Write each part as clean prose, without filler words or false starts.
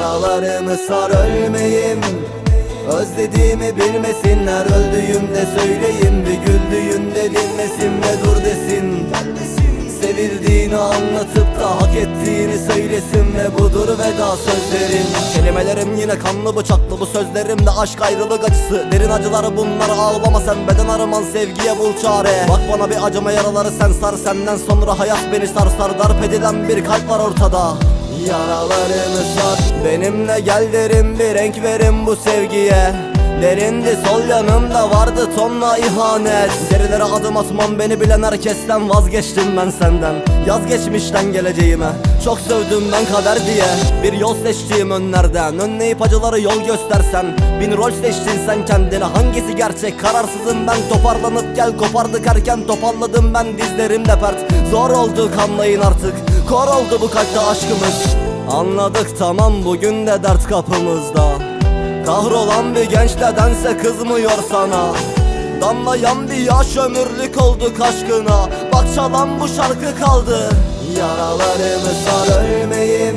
Yaralarımı sar ölmeyim, özlediğimi bilmesinler. Öldüğümde söyleyeyim, bir güldüğünde dinlesin ve dur desin. Sevildiğini anlatıp da hak ettiğini söylesin ve budur veda sözlerim. Kelimelerim yine kanlı bıçaklı, bu sözlerimde aşk ayrılık acısı. Derin acıları bunlar, ağlama sen, beden arıman, sevgiye bul çare. Bak bana bir acıma, yaraları sen sar, senden sonra hayat beni sarsar. Darp edilen bir kalp var ortada. Yaralarımı sar, benimle gel derim, bir renk verin bu sevgiye. Derindi sol yanımda, vardı tonla ihanet. Derilere adım atmam, beni bilen herkesten vazgeçtim ben senden. Yaz geçmişten geleceğime, çok sövdüm ben kader diye. Bir yol seçtiğim önlerden, önleyip acıları yol göstersen. Bin rol seçtin sen kendine, hangisi gerçek kararsızım ben. Toparlanıp gel, kopardık erken, toparladım ben dizlerimde pert. Zor oldu kanlayın artık, kor oldu bu kalpte aşkımız. Anladık tamam, bugün de dert kapımızda. Kahrolan bir genç nedense kızmıyor sana. Damlayan bir yaş ömürlük olduk aşkına. Bak çalan bu şarkı kaldı. Yaralarımı sar ölmeyim,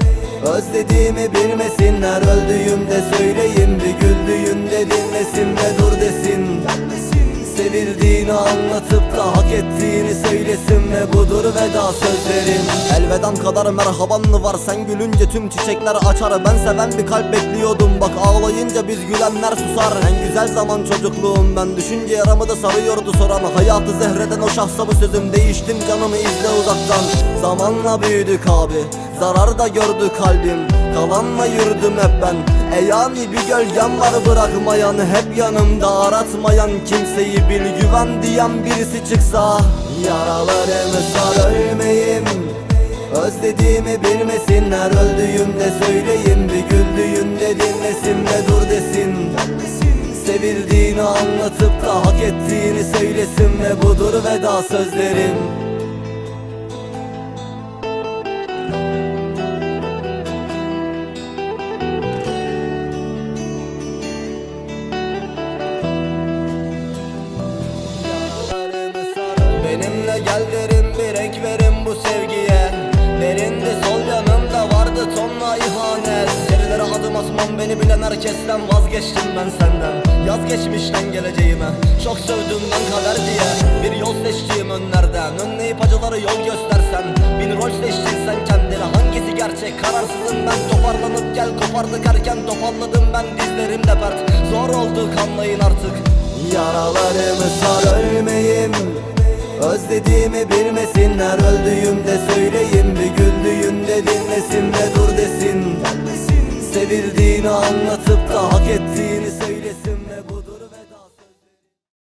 özlediğimi bilmesinler. Öldüğümde söyleyeyim, bir güldüğünde dinlesin ve dur desin. Sevildiğini anlatıp da hak ettiğini söylesin ve budur veda sözlerim. Elvedam kadar merhabanlı var, sen gülünce tüm çiçekler açar. Ben seven bir kalp bekliyordum, bak ağlayınca biz gülenler susar. En güzel zaman çocukluğum, ben düşünce yaramı da sarıyordu soran. Hayatı zehreden o şahsa bu sözüm, değiştim canımı izle uzaktan. Zamanla büyüdük abi, zarar da gördü kalbim. Kalanla yürüdüm hep ben, yani bir gölgem var bırakmayan. Hep yanımda aratmayan, kimseyi bil güven diyen birisi çıksa. Yaralarımı sar ölmeyim, özlediğimi bilmesinler. Öldüğümde söyleyeyim, bir güldüğünde dinlesin ve dur desin. Sevildiğini anlatıp da hak ettiğini söylesin ve budur veda sözlerim. Benimle gel derim, bir renk verin bu sevgiye. Derindi sol yanımda, vardı tonla ihanet. Derilere adım atmam, beni bilen herkesten vazgeçtim ben senden. Yaz geçmişten geleceğime, çok sövdüm ben kader diye. Bir yol seçtiğim önlerden, önleyip acıları yol göstersen. Bin rol seçtin sen kendine, hangisi gerçek kararsızım ben. Toparlanıp gel, kopardık erken, toparladım ben dizlerimde pert. Zor oldu kanlayın artık. Yaralarımı sar ölmeyim, özlediğimi bilmesinler. Öldüğümde söyleyeyim, bir güldüğünde dinlesin ve dur desin. Sevildiğini anlatıp da hak ettiğini söylesin ve bu